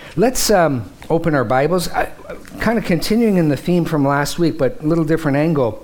Let's open our Bibles. Kind of continuing in the theme from last week, but a little different angle.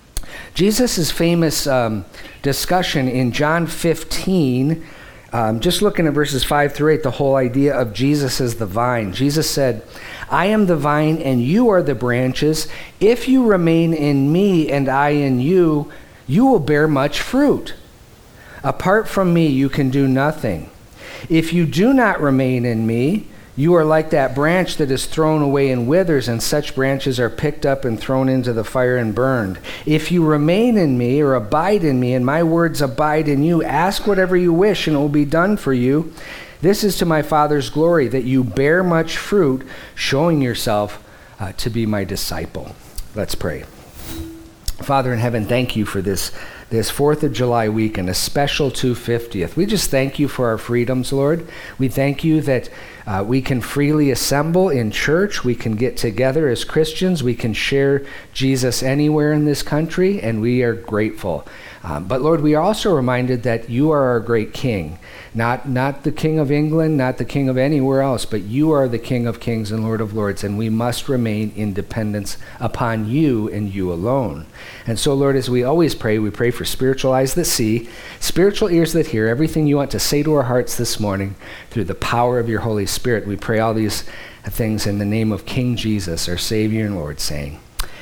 Jesus' famous discussion in John 15, just looking at verses 5 through 8, the whole idea of Jesus as the vine. Jesus said, I am the vine and you are the branches. If you remain in me and I in you, you will bear much fruit. Apart from me, you can do nothing. If you do not remain in me, you are like that branch that is thrown away and withers, and such branches are picked up and thrown into the fire and burned. If you remain in me or abide in me, and my words abide in you, ask whatever you wish, and it will be done for you. This is to my Father's glory, that you bear much fruit, showing yourself to be my disciple. Let's pray. Father in heaven, thank you for this 4th of July week and a special 250th. We just thank you for our freedoms, Lord. We thank you that we can freely assemble in church. We can get together as Christians. We can share Jesus anywhere in this country, and we are grateful. But Lord, we are also reminded that you are our great King, not the King of England, not the King of anywhere else, but you are the King of Kings and Lord of Lords, and we must remain in dependence upon you and you alone. And so, Lord, as we always pray, we pray for spiritual eyes that see, spiritual ears that hear, everything you want to say to our hearts this morning through the power of your Holy Spirit. We pray all these things in the name of King Jesus, our Savior and Lord, saying,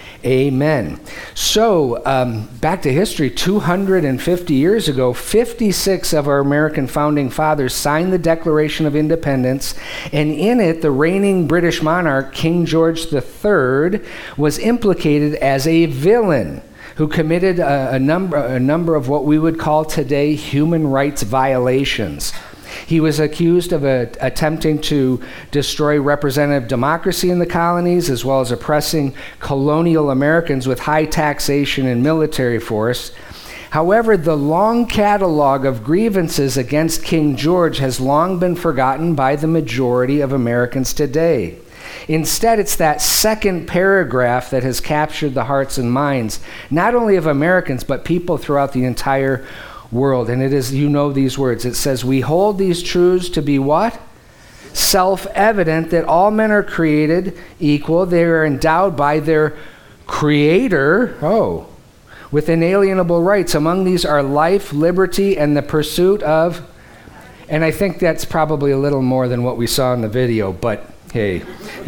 Amen. So, back to history, 250 years ago, 56 of our American founding fathers signed the Declaration of Independence, and in it, the reigning British monarch, King George III, was implicated as a villain who committed a number of what we would call today human rights violations. He was accused of attempting to destroy representative democracy in the colonies, as well as oppressing colonial Americans with high taxation and military force. However, the long catalog of grievances against King George has long been forgotten by the majority of Americans today. Instead, it's that second paragraph that has captured the hearts and minds, not only of Americans, but people throughout the entire world. And it is, you know these words. It says, we hold these truths to be what? Self-evident, that all men are created equal. They are endowed by their Creator, with inalienable rights. Among these are life, liberty, and the pursuit of, and I think that's probably a little more than what we saw in the video, but hey,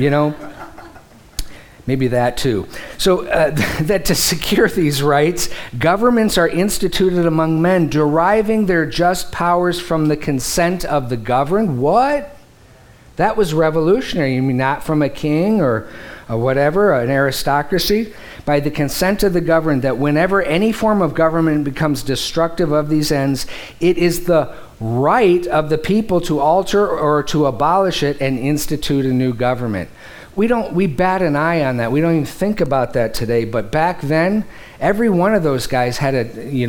maybe that too. So that to secure these rights, governments are instituted among men, deriving their just powers from the consent of the governed. What? That was revolutionary. You mean not from a king or whatever, an aristocracy? By the consent of the governed, that whenever any form of government becomes destructive of these ends, it is the right of the people to alter or to abolish it and institute a new government. We bat an eye on that. We don't even think about that today. But back then, every one of those guys had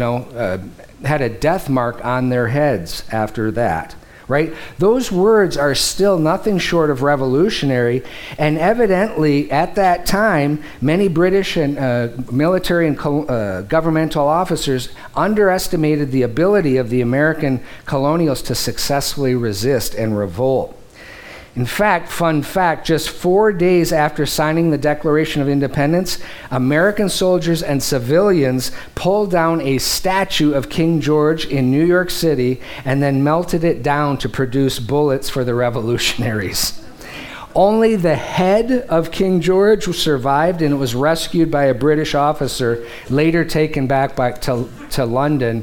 a death mark on their heads after that, right? Those words are still nothing short of revolutionary. And evidently, at that time, many British and military and governmental officers underestimated the ability of the American colonials to successfully resist and revolt. In fact, fun fact, just 4 days after signing the Declaration of Independence, American soldiers and civilians pulled down a statue of King George in New York City and then melted it down to produce bullets for the revolutionaries. Only the head of King George survived, and it was rescued by a British officer, later taken back to London.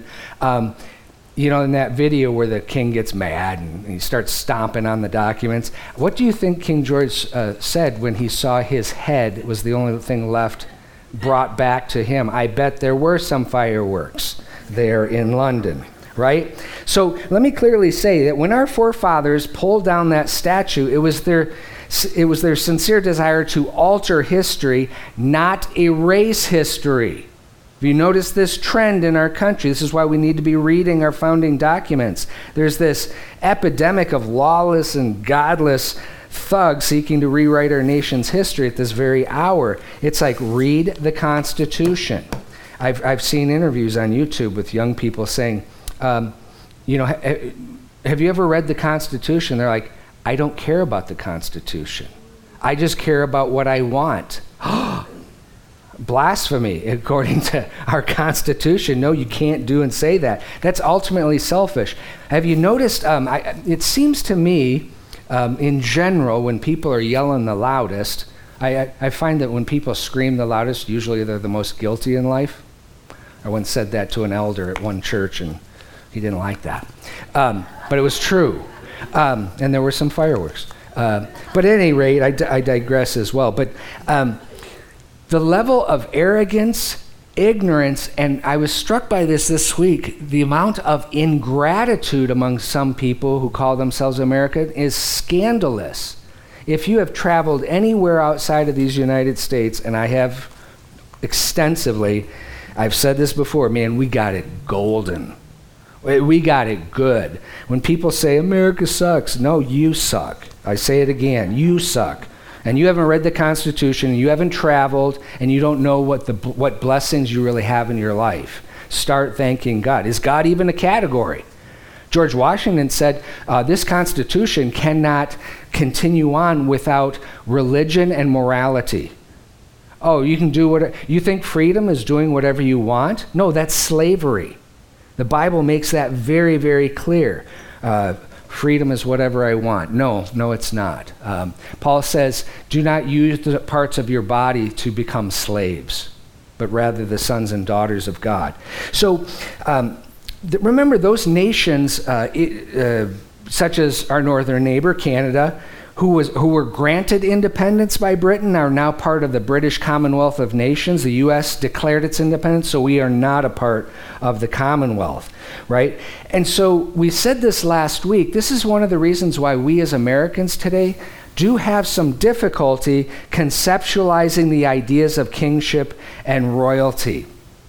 In that video where the king gets mad and he starts stomping on the documents, what do you think King George said when he saw his head was the only thing left brought back to him? I bet there were some fireworks there in London, right? So let me clearly say that when our forefathers pulled down that statue, it was their sincere desire to alter history, not erase history. Have you noticed this trend in our country? This is why we need to be reading our founding documents. There's this epidemic of lawless and godless thugs seeking to rewrite our nation's history at this very hour. It's like, read the Constitution. I've seen interviews on YouTube with young people saying, have you ever read the Constitution? They're like, I don't care about the Constitution. I just care about what I want. Blasphemy, according to our Constitution. No, you can't do and say that. That's ultimately selfish. Have you noticed, it seems to me, in general, when people are yelling the loudest, I find that when people scream the loudest, usually they're the most guilty in life. I once said that to an elder at one church, and he didn't like that. But it was true. And there were some fireworks. But at any rate, I digress as well. But the level of arrogance, ignorance, and I was struck by this week, the amount of ingratitude among some people who call themselves American is scandalous. If you have traveled anywhere outside of these United States, and I have extensively, I've said this before, man, we got it golden. We got it good. When people say America sucks, no, you suck. I say it again, you suck. And you haven't read the Constitution, and you haven't traveled, and you don't know what blessings you really have in your life. Start thanking God. Is God even a category? George Washington said, this Constitution cannot continue on without religion and morality. Oh, you can do whatever. You think freedom is doing whatever you want? No, that's slavery. The Bible makes that very, very clear. Freedom is whatever I want. No, it's not. Paul says, do not use the parts of your body to become slaves, but rather the sons and daughters of God. So remember, those nations, such as our northern neighbor, Canada, who were granted independence by Britain, are now part of the British Commonwealth of Nations. The U.S. declared its independence, so we are not a part of the Commonwealth, right? And so we said this last week. This is one of the reasons why we as Americans today do have some difficulty conceptualizing the ideas of kingship and royalty.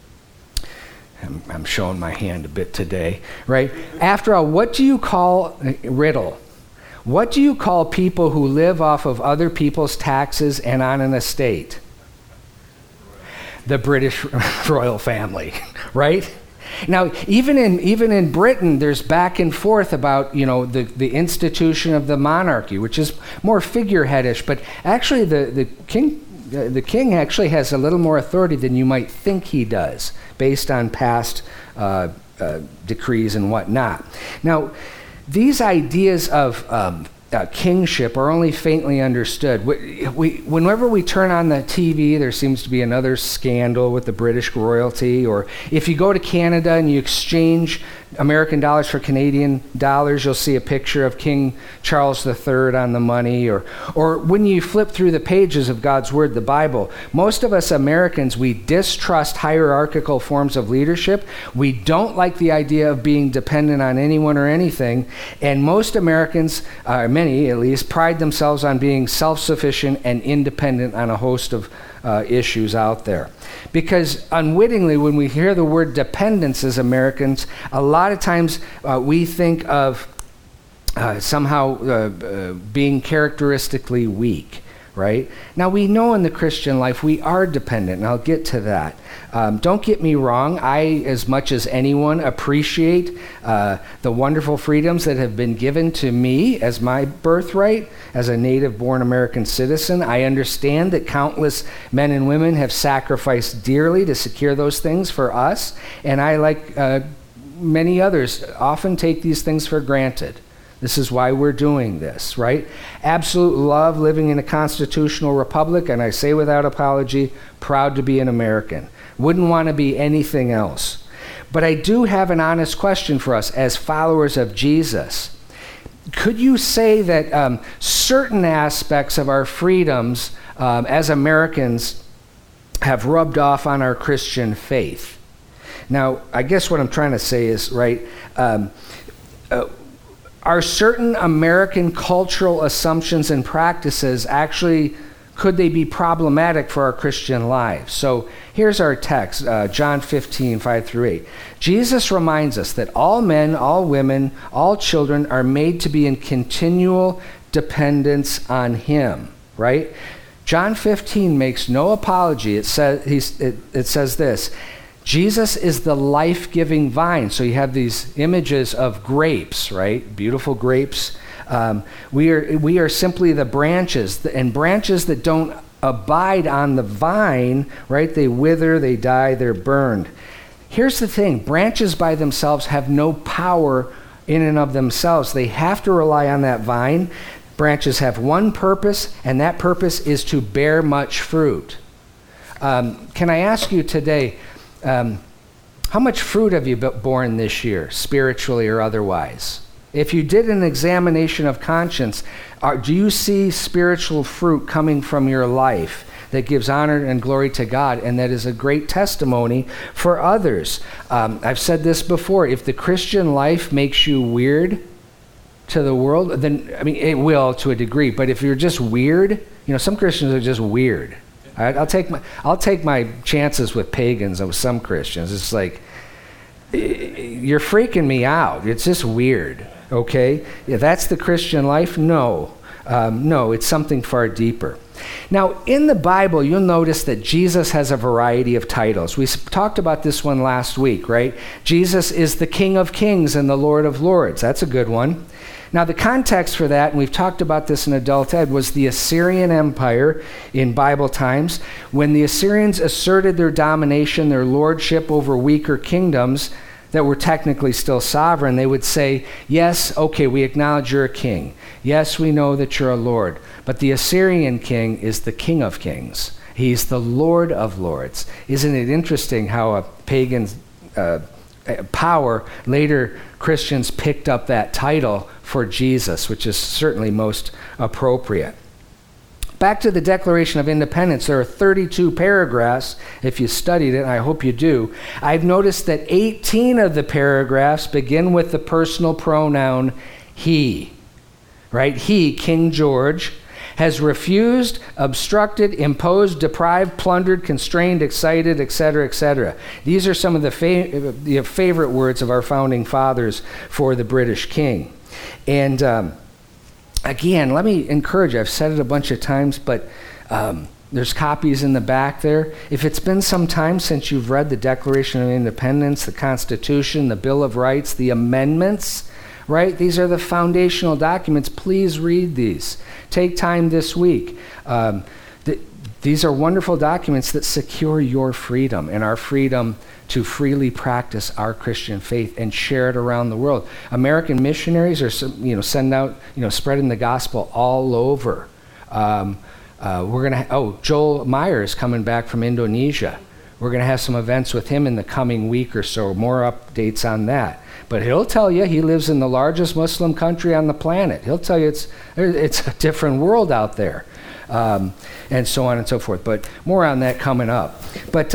I'm showing my hand a bit today, right? After all, what do you call riddle? What do you call people who live off of other people's taxes and on an estate? The British royal family, right? Now, even in Britain, there's back and forth about, the institution of the monarchy, which is more figureheadish, but actually the king actually has a little more authority than you might think he does, based on past decrees and whatnot. Now, these ideas of kingship are only faintly understood. Whenever we turn on the TV, there seems to be another scandal with the British royalty. Or if you go to Canada and you exchange American dollars for Canadian dollars, you'll see a picture of King Charles III on the money. Or when you flip through the pages of God's Word, the Bible, most of us Americans, we distrust hierarchical forms of leadership. We don't like the idea of being dependent on anyone or anything. And most Americans, many at least, pride themselves on being self-sufficient and independent on a host of issues out there. Because unwittingly, when we hear the word dependence as Americans, a lot of times we think of somehow being characteristically weak, right? Now, we know in the Christian life we are dependent, and I'll get to that. Don't get me wrong, I, as much as anyone, appreciate the wonderful freedoms that have been given to me as my birthright, as a native-born American citizen. I understand that countless men and women have sacrificed dearly to secure those things for us, and I, like many others, often take these things for granted. This is why we're doing this, right? Absolute love living in a constitutional republic, and I say without apology, proud to be an American. Wouldn't want to be anything else. But I do have an honest question for us as followers of Jesus. Could you say that certain aspects of our freedoms as Americans have rubbed off on our Christian faith? Now, I guess what I'm trying to say is, right, are certain American cultural assumptions and practices actually, could they be problematic for our Christian lives? So here's our text, John 15, 5-8. Jesus reminds us that all men, all women, all children are made to be in continual dependence on him, right? John 15 makes no apology. It says this: Jesus is the life-giving vine. So you have these images of grapes, right? Beautiful grapes. We are simply the branches, and branches that don't abide on the vine, right? They wither, they die, they're burned. Here's the thing, branches by themselves have no power in and of themselves. They have to rely on that vine. Branches have one purpose, and that purpose is to bear much fruit. Can I ask you today, how much fruit have you borne this year, spiritually or otherwise? If you did an examination of conscience, do you see spiritual fruit coming from your life that gives honor and glory to God, and that is a great testimony for others? I've said this before, if the Christian life makes you weird to the world, then, I mean, it will to a degree, but if you're just weird, some Christians are just weird. I'll take my chances with pagans and with some Christians. It's like, you're freaking me out. It's just weird, okay? Yeah, that's the Christian life? No. No, it's something far deeper. Now, in the Bible, you'll notice that Jesus has a variety of titles. We talked about this one last week, right? Jesus is the King of Kings and the Lord of Lords. That's a good one. Now, the context for that, and we've talked about this in Adult Ed, was the Assyrian Empire in Bible times. When the Assyrians asserted their domination, their lordship over weaker kingdoms that were technically still sovereign, they would say, yes, okay, we acknowledge you're a king. Yes, we know that you're a lord. But the Assyrian king is the King of Kings. He's the Lord of Lords. Isn't it interesting how a pagan power, later Christians picked up that title for Jesus, which is certainly most appropriate. Back to the Declaration of Independence, there are 32 paragraphs, if you studied it, and I hope you do. I've noticed that 18 of the paragraphs begin with the personal pronoun he, right? He, King George, has refused, obstructed, imposed, deprived, plundered, constrained, excited, etc., etc. These are some of the favorite words of our founding fathers for the British king. And again, let me encourage you. I've said it a bunch of times, but there's copies in the back there. If it's been some time since you've read the Declaration of Independence, the Constitution, the Bill of Rights, the amendments, right? These are the foundational documents. Please read these. Take time this week. These are wonderful documents that secure your freedom and our freedom to freely practice our Christian faith and share it around the world. American missionaries are, send out, spreading the gospel all over. Joel Meyer is coming back from Indonesia. We're going to have some events with him in the coming week or so. More updates on that. But he'll tell you he lives in the largest Muslim country on the planet. He'll tell you it's a different world out there, and so on and so forth. But more on that coming up. But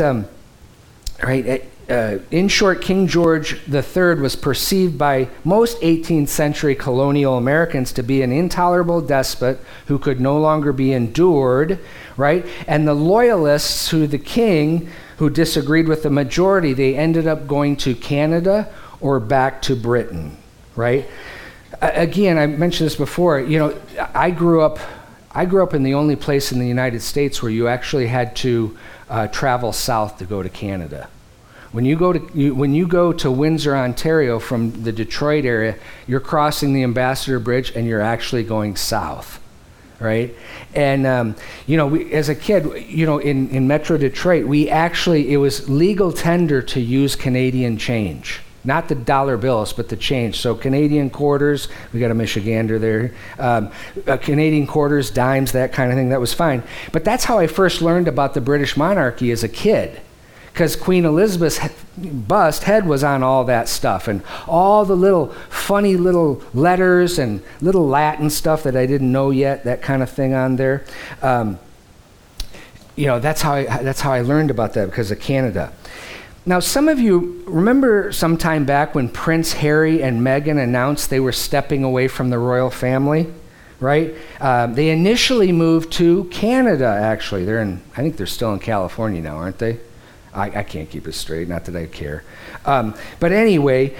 in short, King George III was perceived by most 18th century colonial Americans to be an intolerable despot who could no longer be endured, right? And the loyalists to the king, who disagreed with the majority, they ended up going to Canada or back to Britain, right? Again, I mentioned this before. I grew up in the only place in the United States where you actually had to travel south to go to Canada. When you go to Windsor, Ontario from the Detroit area, you're crossing the Ambassador Bridge and you're actually going south, right? And as a kid, in Metro Detroit, it was legal tender to use Canadian change. Not the dollar bills, but the change. So Canadian quarters, we got a Michigander there, Canadian quarters, dimes, that kind of thing, that was fine. But that's how I first learned about the British monarchy as a kid, because Queen Elizabeth's bust head was on all that stuff, and all the little funny little letters and little Latin stuff that I didn't know yet, that kind of thing on there. That's how I learned about that, because of Canada. Now, some of you remember some time back when Prince Harry and Meghan announced they were stepping away from the royal family, right? They initially moved to Canada, actually. I think they're still in California now, aren't they? I can't keep it straight, not that I care. But anyway,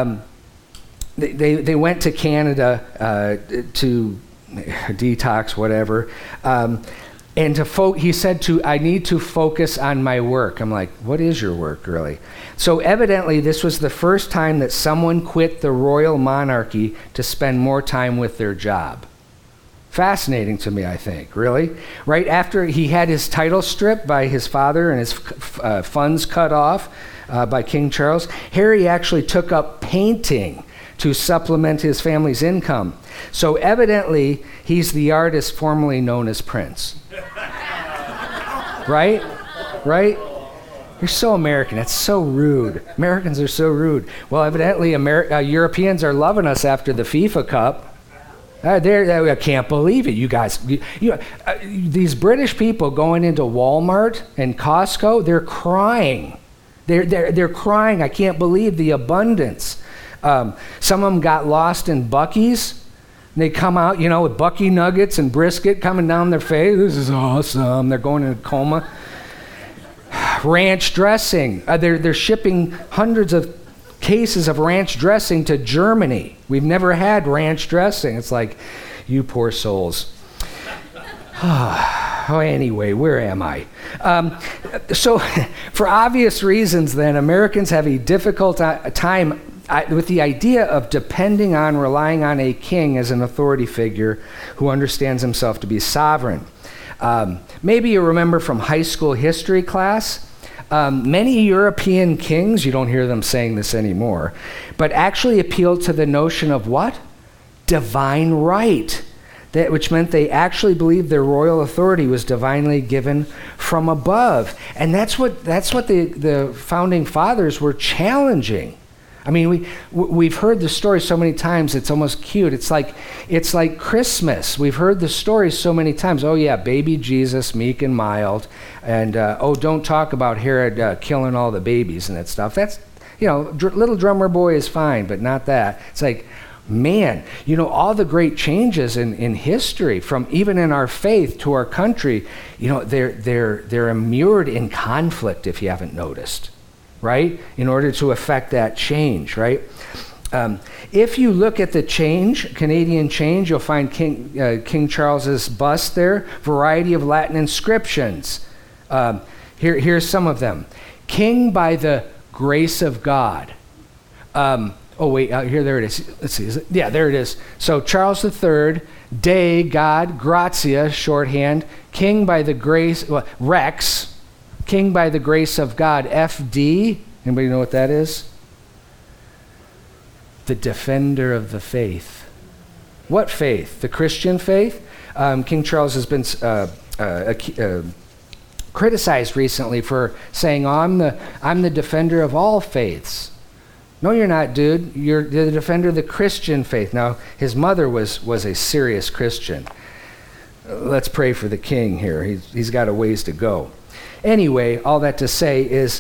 they went to Canada to detox, whatever. And he said I need to focus on my work. I'm like, what is your work, really? So evidently, this was the first time that someone quit the royal monarchy to spend more time with their job. Fascinating to me, I think, really. Right after he had his title stripped by his father and his funds cut off by King Charles, Harry actually took up painting to supplement his family's income. So evidently, he's the artist formerly known as Prince. Right? Right? You're so American. That's so rude. Americans are so rude. Well, evidently, Europeans are loving us after the FIFA Cup. I can't believe it, you guys. These British people going into Walmart and Costco, they're crying. They're crying. I can't believe the abundance. Some of them got lost in Buc-ee's. They come out, with Buc-ee nuggets and brisket coming down their face. This is awesome. They're going in a coma. Ranch dressing. They're shipping hundreds of cases of ranch dressing to Germany. We've never had ranch dressing. It's like, you poor souls. Anyway, where am I? So, for obvious reasons, then, Americans have a difficult time with the idea of depending on, relying on a king as an authority figure who understands himself to be sovereign. Maybe you remember from high school history class, many European kings, you don't hear them saying this anymore, but actually appealed to the notion of what? Divine right. Which meant they actually believed their royal authority was divinely given from above. And that's what the founding fathers were challenging. I mean, we've heard the story so many times, it's almost cute. It's like Christmas. We've heard the story so many times. Oh yeah, baby Jesus, meek and mild. And don't talk about Herod killing all the babies and that stuff. That's, little drummer boy is fine, but not that. It's like, man, all the great changes in history, from even in our faith to our country, they're immured in conflict, if you haven't noticed. Right? In order to affect that change, right? If you look at the Canadian change, you'll find King Charles's bust there, variety of Latin inscriptions. Here's some of them. King by the grace of God. There it is. Let's see. There it is. So Charles III, Dei, God, Gratia, shorthand, King by the grace, Rex, King by the grace of God, FD. Anybody know what that is? The defender of the faith. What faith? The Christian faith? King Charles has been criticized recently for saying, I'm the defender of all faiths. No, you're not, dude. You're the defender of the Christian faith. Now, his mother was a serious Christian. Let's pray for the king here. He's got a ways to go. Anyway, all that to say is,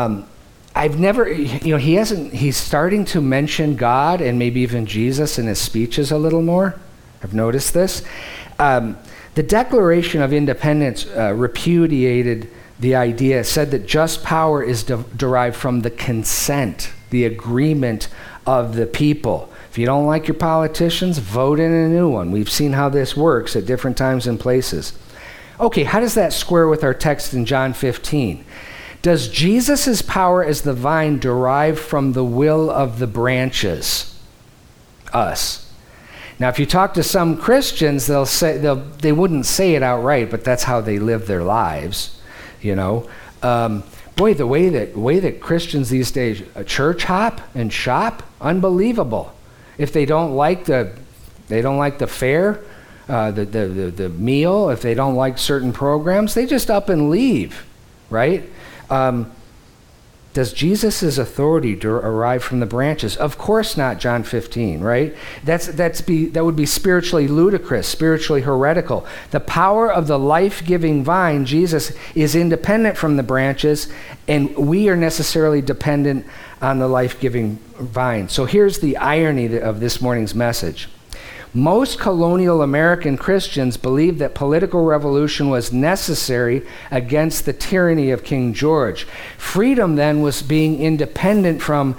he's starting to mention God and maybe even Jesus in his speeches a little more. I've noticed this. The Declaration of Independence repudiated the idea, said that just power is derived from the consent, the agreement of the people. If you don't like your politicians, vote in a new one. We've seen how this works at different times and places. Okay, how does that square with our text in John 15? Does Jesus' power as the vine derive from the will of the branches? Us. Now, if you talk to some Christians, they wouldn't say it outright, but that's how they live their lives, the way that Christians these days church hop and shop, unbelievable. If they don't like the fare, the meal, if they don't like certain programs, they just up and leave, right? Does Jesus' authority arrive from the branches? Of course not, John 15, right? That would be spiritually ludicrous, spiritually heretical. The power of the life-giving vine, Jesus, is independent from the branches, and we are necessarily dependent on the life-giving vine. So here's the irony of this morning's message. Most colonial American Christians believed that political revolution was necessary against the tyranny of King George. Freedom then was being independent from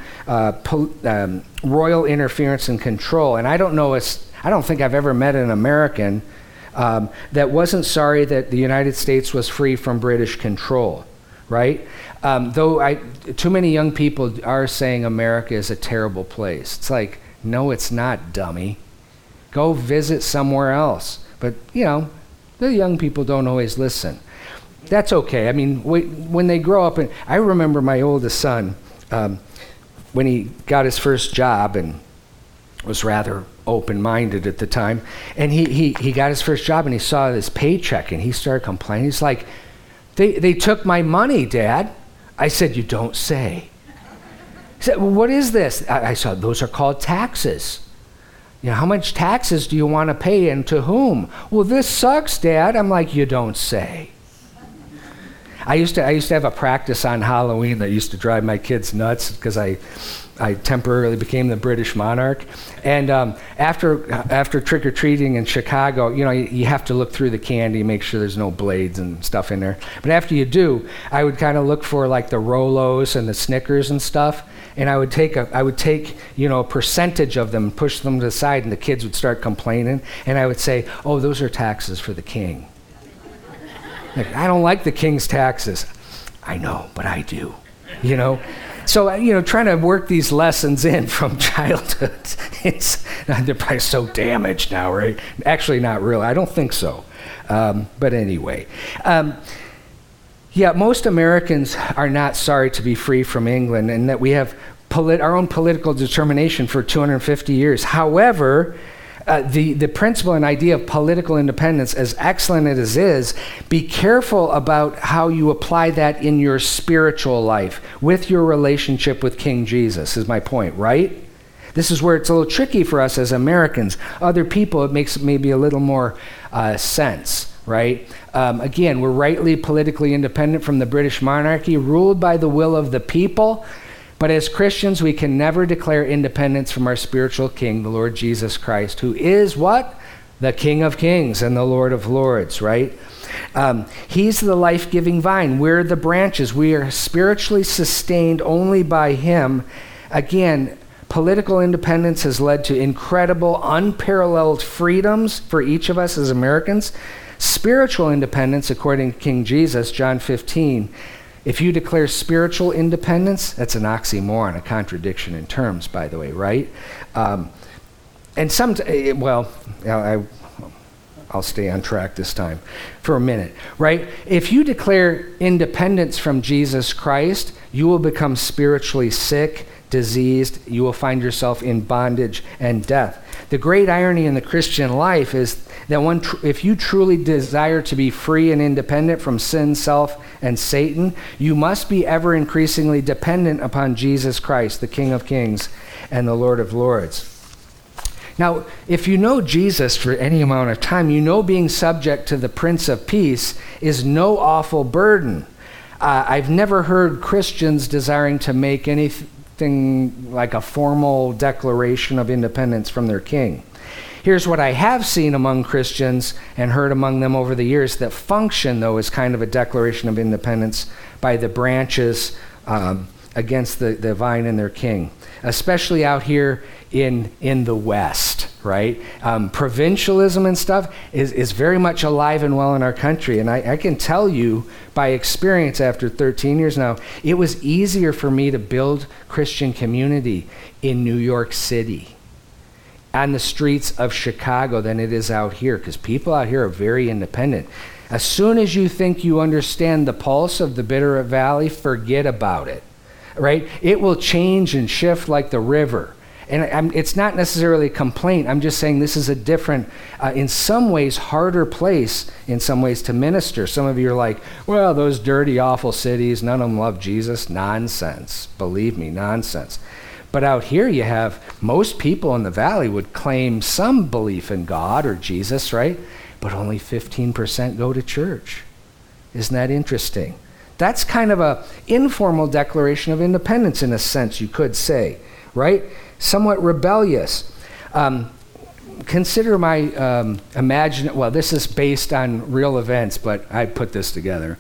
royal interference and control. And I don't think I've ever met an American that wasn't sorry that the United States was free from British control, right? Though too many young people are saying America is a terrible place. It's like, no, it's not, dummy. Go visit somewhere else. But, the young people don't always listen. That's okay. I mean, when they grow up, and I remember my oldest son, when he got his first job and was rather open-minded at the time, and he got his first job and he saw this paycheck and he started complaining. He's like, they took my money, Dad. I said, you don't say. He said, well, what is this? I said, those are called taxes. How much taxes do you want to pay and to whom? Well, this sucks, Dad. I'm like, you don't say. I used to have a practice on Halloween that used to drive my kids nuts because I temporarily became the British monarch. And after trick-or-treating in Chicago, you have to look through the candy, make sure there's no blades and stuff in there. But after you do, I would kind of look for like the Rolos and the Snickers and stuff, and I would take a percentage of them, push them to the side, and the kids would start complaining, and I would say, oh, those are taxes for the king. Like, I don't like the king's taxes. I know, but I do, So, trying to work these lessons in from childhood, they're probably so damaged now, right? Actually, not really. I don't think so. But anyway. Most Americans are not sorry to be free from England and that we have our own political determination for 250 years. However, the principle and idea of political independence, as excellent as it is, be careful about how you apply that in your spiritual life with your relationship with King Jesus, is my point, right? This is where it's a little tricky for us as Americans. Other people, it makes maybe a little more sense, right? Again, we're rightly politically independent from the British monarchy, ruled by the will of the people. But as Christians, we can never declare independence from our spiritual king, the Lord Jesus Christ, who is what? The King of Kings and the Lord of Lords, right? He's the life-giving vine. We're the branches. We are spiritually sustained only by him. Again, political independence has led to incredible, unparalleled freedoms for each of us as Americans. Spiritual independence, according to King Jesus, John 15, if you declare spiritual independence, that's an oxymoron, a contradiction in terms, by the way, right? I'll stay on track this time for a minute, right? If you declare independence from Jesus Christ, you will become spiritually sick, diseased. You will find yourself in bondage and death. The great irony in the Christian life is that if you truly desire to be free and independent from sin, self, and Satan, you must be ever increasingly dependent upon Jesus Christ, the King of Kings and the Lord of Lords. Now, if you know Jesus for any amount of time, being subject to the Prince of Peace is no awful burden. I've never heard Christians desiring to make anything like a formal declaration of independence from their king. Here's what I have seen among Christians and heard among them over the years that function, though, as kind of a declaration of independence by the branches against the vine and their king, especially out here in the West, right? Provincialism and stuff is very much alive and well in our country. And I can tell you by experience after 13 years now, it was easier for me to build Christian community in New York City, on the streets of Chicago, than it is out here, because people out here are very independent. As soon as you think you understand the pulse of the Bitterroot Valley, forget about it, right? It will change and shift like the river. And it's not necessarily a complaint. I'm just saying this is a different, in some ways, harder place in some ways to minister. Some of you are like, well, those dirty, awful cities, none of them love Jesus. Nonsense. Believe me, nonsense. But out here you have most people in the valley would claim some belief in God or Jesus, right? But only 15% go to church. Isn't that interesting? That's kind of a informal declaration of independence in a sense, you could say, right? Somewhat rebellious. Consider my this is based on real events, but I put this together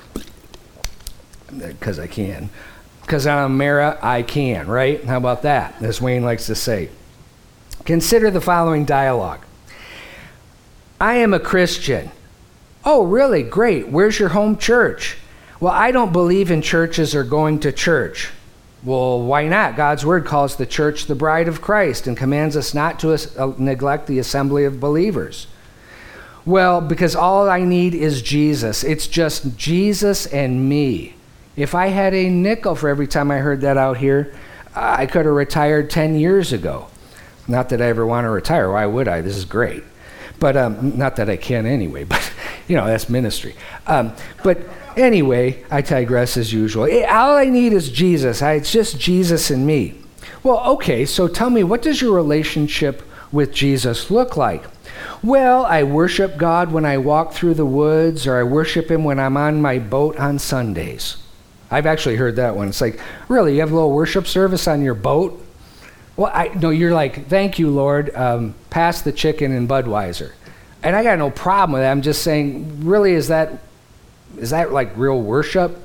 because I can. Because I'm Mara, I can, right? How about that? As Wayne likes to say. Consider the following dialogue. I am a Christian. Oh, really? Great. Where's your home church? Well, I don't believe in churches or going to church. Well, why not? God's word calls the church the bride of Christ and commands us not to neglect the assembly of believers. Well, because all I need is Jesus. It's just Jesus and me. If I had a nickel for every time I heard that out here, I could have retired 10 years ago. Not that I ever want to retire. Why would I? This is great. But not that I can anyway, but that's ministry. But anyway, I digress as usual. All I need is Jesus. It's just Jesus and me. Well, okay, so tell me, what does your relationship with Jesus look like? Well, I worship God when I walk through the woods, or I worship him when I'm on my boat on Sundays. I've actually heard that one. It's like, really, you have a little worship service on your boat? Well, no, you're like, thank you, Lord, pass the chicken and Budweiser. And I got no problem with that. I'm just saying, really, is that like real worship?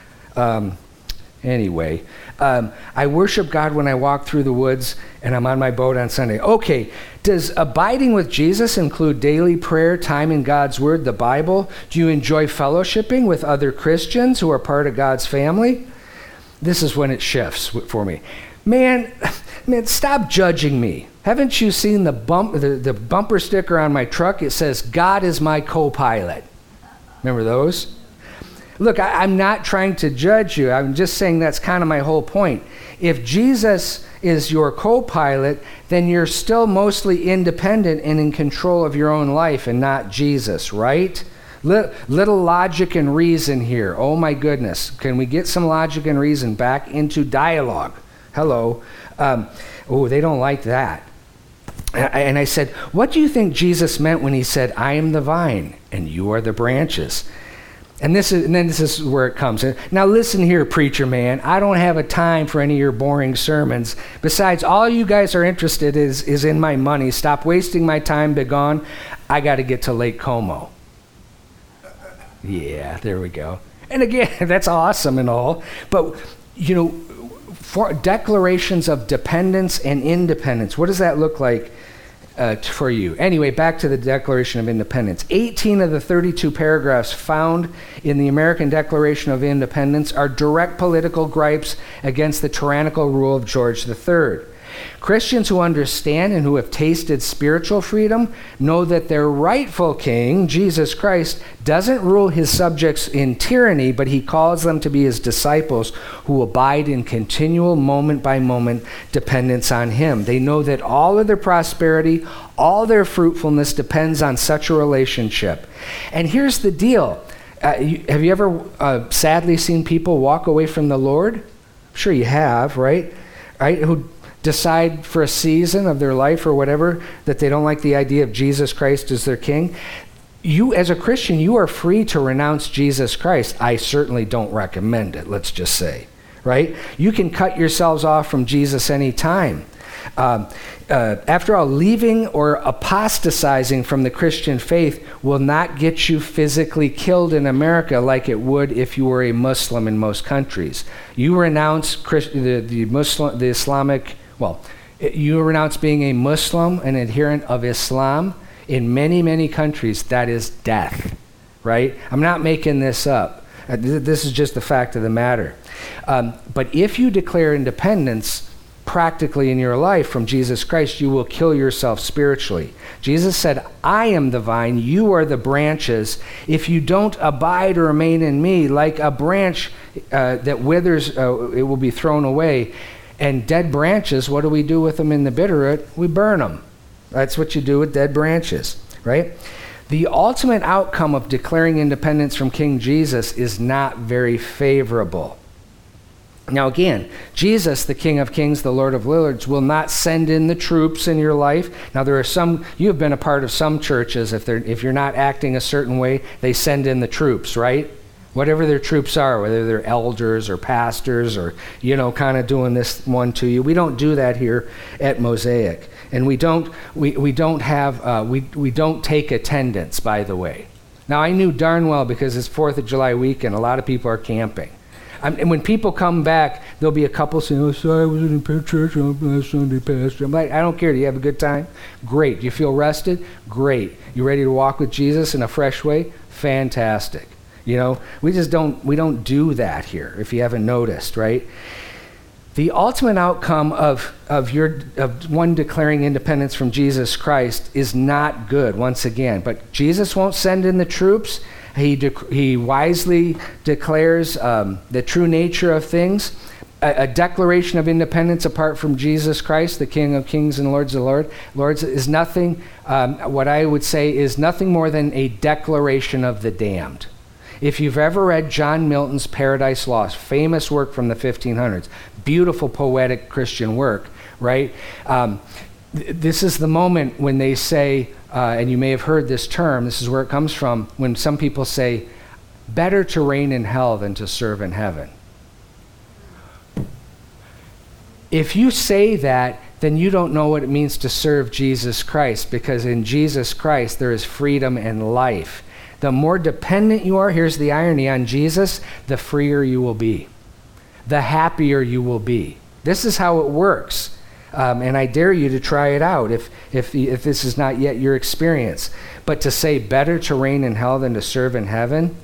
Anyway, I worship God when I walk through the woods and I'm on my boat on Sunday. Okay, does abiding with Jesus include daily prayer, time in God's Word, the Bible? Do you enjoy fellowshipping with other Christians who are part of God's family? This is when it shifts for me. Man, stop judging me. Haven't you seen the bumper sticker on my truck? It says, God is my co-pilot. Remember those? Look, I'm not trying to judge you. I'm just saying that's kind of my whole point. If Jesus is your co-pilot, then you're still mostly independent and in control of your own life and not Jesus, right? Little logic and reason here. Oh my goodness. Can we get some logic and reason back into dialogue? Hello. They don't like that. And I said, what do you think Jesus meant when he said, I am the vine and you are the branches? And then this is where it comes. Now listen here, preacher man. I don't have a time for any of your boring sermons. Besides, all you guys are interested is in my money. Stop wasting my time, begone. I got to get to Lake Como. Yeah, there we go. And again, that's awesome and all. But, for declarations of dependence and independence, what does that look like for you? Anyway, back to the Declaration of Independence. 18 of the 32 paragraphs found in the American Declaration of Independence are direct political gripes against the tyrannical rule of George III. Christians who understand and who have tasted spiritual freedom know that their rightful king, Jesus Christ, doesn't rule his subjects in tyranny, but he calls them to be his disciples who abide in continual moment-by-moment dependence on him. They know that all of their prosperity, all their fruitfulness depends on such a relationship. And here's the deal. Have you ever sadly seen people walk away from the Lord? I'm sure you have, right? Who decide for a season of their life or whatever that they don't like the idea of Jesus Christ as their king. You, as a Christian, you are free to renounce Jesus Christ. I certainly don't recommend it, let's just say, right? You can cut yourselves off from Jesus anytime. After all, leaving or apostatizing from the Christian faith will not get you physically killed in America like it would if you were a Muslim in most countries. You renounce you renounce being a Muslim, an adherent of Islam. In many, many countries, that is death, right? I'm not making this up. This is just the fact of the matter. But if you declare independence practically in your life from Jesus Christ, you will kill yourself spiritually. Jesus said, I am the vine, you are the branches. If you don't abide or remain in me, like a branch that withers, it will be thrown away. And dead branches, what do we do with them in the Bitterroot? We burn them. That's what you do with dead branches, right? The ultimate outcome of declaring independence from King Jesus is not very favorable. Now again, Jesus, the King of Kings, the Lord of Lords, will not send in the troops in your life. Now there are some, you have been a part of some churches, if you're not acting a certain way, they send in the troops, right? Whatever their troops are, whether they're elders or pastors or, kind of doing this one to you. We don't do that here at Mosaic. And we don't take attendance, by the way. Now I knew darn well, because it's 4th of July weekend, a lot of people are camping. And when people come back, there'll be a couple saying, "Oh, sorry, I wasn't in church last Sunday, Pastor." I'm like, I don't care. Do you have a good time? Great. Do you feel rested? Great. You ready to walk with Jesus in a fresh way? Fantastic. You know, we don't do that here, if you haven't noticed, right? The ultimate outcome of one declaring independence from Jesus Christ is not good, once again. But Jesus won't send in the troops. He wisely declares the true nature of things. A declaration of independence apart from Jesus Christ, the King of Kings and Lords of Lords, is nothing, what I would say is nothing more than a declaration of the damned. If you've ever read John Milton's Paradise Lost, famous work from the 1500s, beautiful poetic Christian work, right? This is the moment when they say, and you may have heard this term, this is where it comes from, when some people say, better to reign in hell than to serve in heaven. If you say that, then you don't know what it means to serve Jesus Christ, because in Jesus Christ there is freedom and life. The more dependent you are, here's the irony, on Jesus, the freer you will be, the happier you will be. This is how it works. And I dare you to try it out if this is not yet your experience. But to say better to reign in hell than to serve in heaven,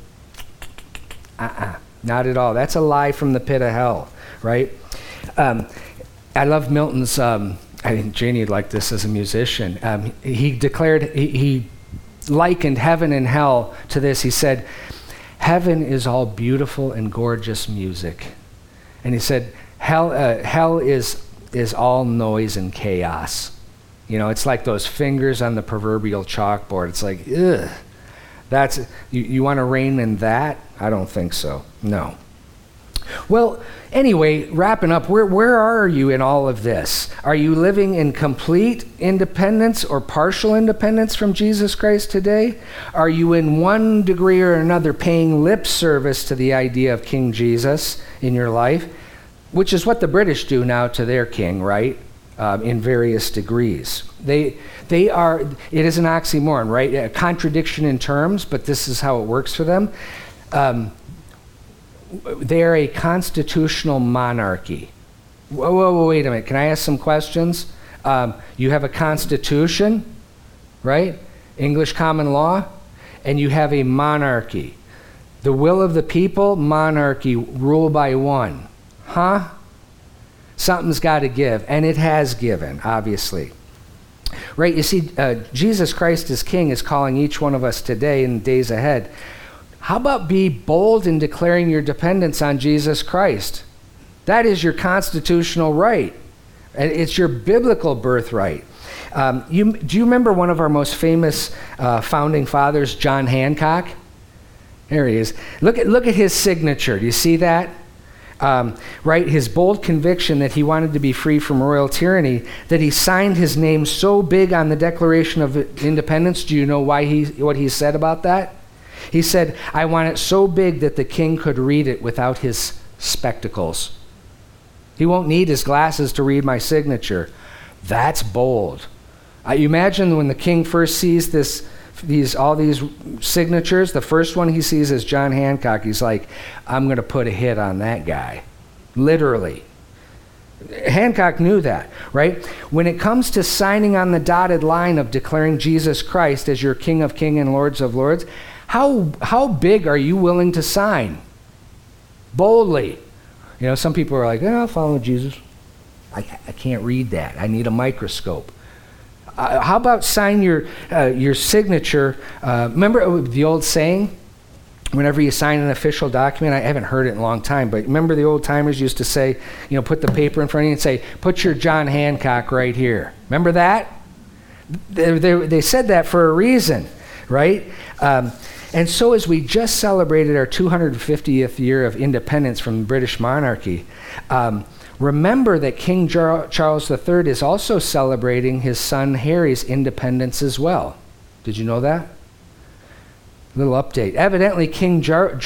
not at all. That's a lie from the pit of hell, right? I love Milton's, I think Janie would like this as a musician. He declared, he likened heaven and hell to this. He said, heaven is all beautiful and gorgeous music. And he said, hell is all noise and chaos. You know, it's like those fingers on the proverbial chalkboard. It's like, ugh. That's, you want to reign in that? I don't think so. No. Well, anyway, wrapping up, where are you in all of this? Are you living in complete independence or partial independence from Jesus Christ today? Are you in one degree or another paying lip service to the idea of King Jesus in your life? Which is what the British do now to their king, right? In various degrees. They are, it is an oxymoron, right? A contradiction in terms, but this is how it works for them. They are a constitutional monarchy. Whoa, wait a minute. Can I ask some questions? You have a constitution, right? English common law, and you have a monarchy. The will of the people, monarchy, rule by one. Huh? Something's got to give, and it has given, obviously. Right? You see, Jesus Christ as King is calling each one of us today and days ahead. How about be bold in declaring your dependence on Jesus Christ? That is your constitutional right. It's your biblical birthright. Do you remember one of our most famous founding fathers, John Hancock? There he is. Look at his signature. Do you see that? Right? His bold conviction that he wanted to be free from royal tyranny, that he signed his name so big on the Declaration of Independence. Do you know what he said about that? He said, I want it so big that the king could read it without his spectacles. He won't need his glasses to read my signature. That's bold. You imagine when the king first sees all these signatures, the first one he sees is John Hancock. He's like, I'm going to put a hit on that guy. Literally. Hancock knew that, right? When it comes to signing on the dotted line of declaring Jesus Christ as your King of Kings and Lords of Lords, how big are you willing to sign? Boldly. You know, some people are like, I'll follow Jesus. I can't read that. I need a microscope. How about sign your signature? Remember the old saying? Whenever you sign an official document, I haven't heard it in a long time, but remember the old timers used to say, put the paper in front of you and say, put your John Hancock right here. Remember that? They said that for a reason, right? And so as we just celebrated our 250th year of independence from the British monarchy, remember that King Charles III is also celebrating his son Harry's independence as well. Did you know that? Little update. Evidently, King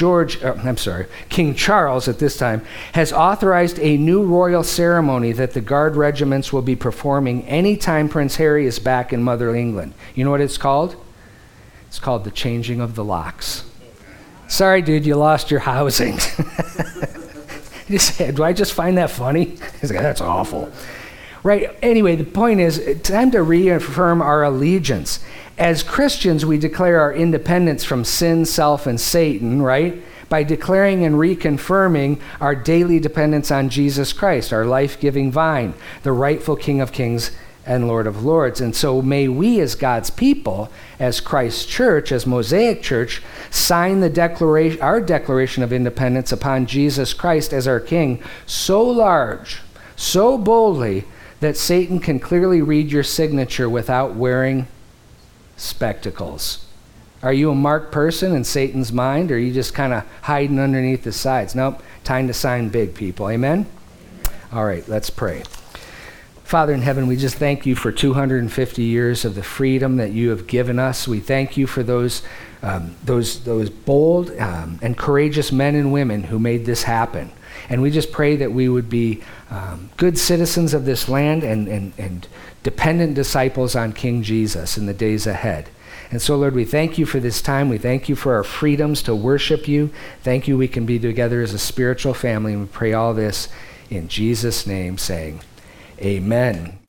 Charles at this time has authorized a new royal ceremony that the Guard regiments will be performing anytime Prince Harry is back in Mother England. You know what it's called? It's called the changing of the locks. Sorry, dude, you lost your housing. He said, do I just find that funny? He's like, that's awful. Right, anyway, the point is, it's time to reaffirm our allegiance. As Christians, we declare our independence from sin, self, and Satan, right? By declaring and reconfirming our daily dependence on Jesus Christ, our life-giving vine, the rightful King of Kings and Lord of Lords. And so may we as God's people, as Christ's church, as Mosaic Church, sign our declaration of independence upon Jesus Christ as our King so large, so boldly, that Satan can clearly read your signature without wearing spectacles. Are you a marked person in Satan's mind, or are you just kind of hiding underneath the sides? Nope, time to sign big, people. Amen? All right, let's pray. Father in heaven, we just thank you for 250 years of the freedom that you have given us. We thank you for those bold and courageous men and women who made this happen. And we just pray that we would be good citizens of this land and dependent disciples on King Jesus in the days ahead. And so, Lord, we thank you for this time. We thank you for our freedoms to worship you. Thank you we can be together as a spiritual family. And we pray all this in Jesus' name, saying, Amen.